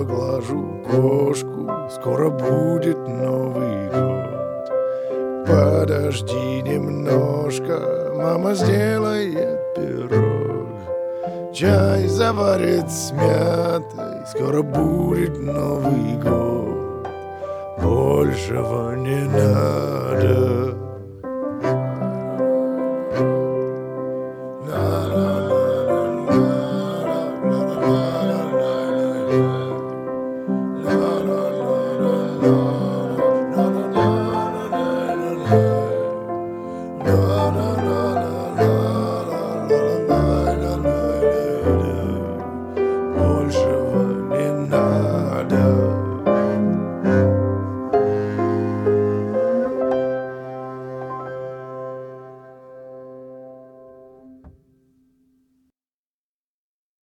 поглажу кошку, скоро будет Новый год. Подожди немножко, мама сделает пирог, чай заварит с мятой, скоро будет Новый год. Большего не надо.